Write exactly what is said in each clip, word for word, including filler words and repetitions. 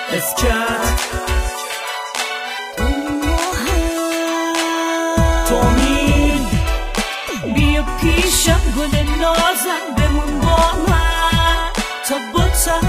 اسکت تومی بیا پیشم گل نازم بمون با من تا بوتا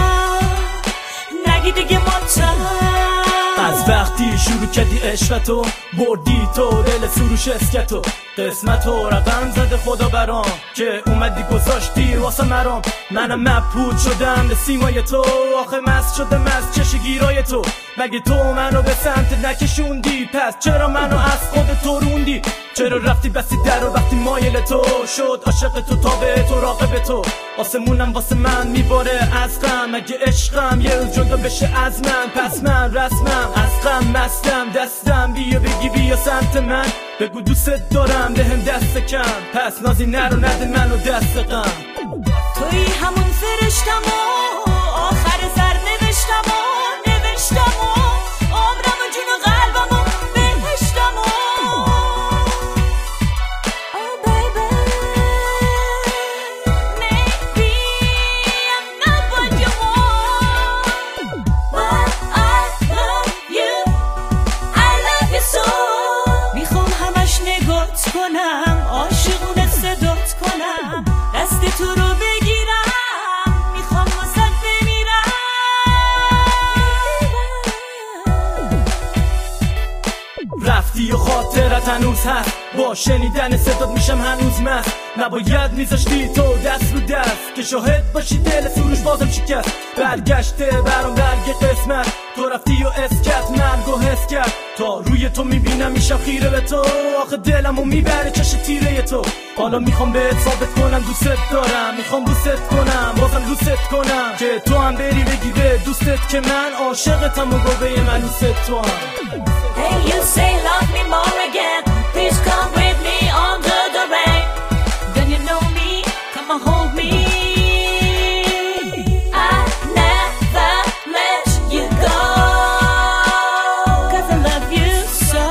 نگی دیگه ماتا. از وقتی شروع کردی عشقتو بردی تو دل سروش اسکتو قسمتو رقم زده خدا برام که اومدی گذاشتی واسه مرام. منم مبهوت شدم به سیمای تو آخه مست شدم از چش گیرای تو. مگه تو منو به سمت نکشوندی پس چرا منو از خودت تو روندی؟ چرا رفتی بسی در و وقتی مایل تو شد عاشق تو تابع تو راقب تو؟ آسمونم واسه من میباره از غم مگه عشقم یه روز جدا بشه از من پس من رسمم از غم مستم دستم بیا بگی بیا سمت من بگو دوست دارم بهم دست کم پس نازی نرو نده منو دست غم. توی همون فرشتم و آخر سر نوشتم و نوشتم و عمرم و جون و قلبم و بهشتم و Oh baby Maybe I'm not what you want But I love you I love you so. میخوام همش نگات کنم عاشقونه صدات کنم دست تو رو بگیرم میخوام واسه بمیرم. رفتی و خاطرت هنوز هست با شنیدن صدات میشم هنوز مست. نباید میذاشتی تو دست رو دست که شاهد باشی دل سروش بازم شکست. برگشته برام برگ قسمت تو رفتی و اسکت مرگ و حس کرد تا روی تو میبینم میشم خیره به تو آخه دلمو میبره چش تیره تو. حالا میخوام بهت ثابت کنم دوست دارم میخوام دوست کنم بازم دوست کنم که تو هم بری بگی به دوستت که من عاشقتم و گوه من دوست تو هم. Hey you say love me more again please come with me under the rain. Then you know me come and hold me I never let you go cause I love you so.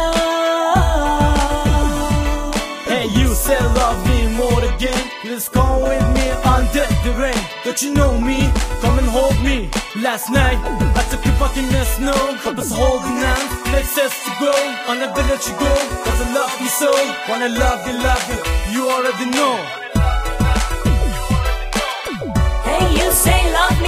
Hey you say love me more again please come with me under the rain. Don't you know me come and hold me. Last night I took you fucking the snow help us holding on places to go I'll never let you go cause I love you so. Wanna love you love you you already know. Hey you say love me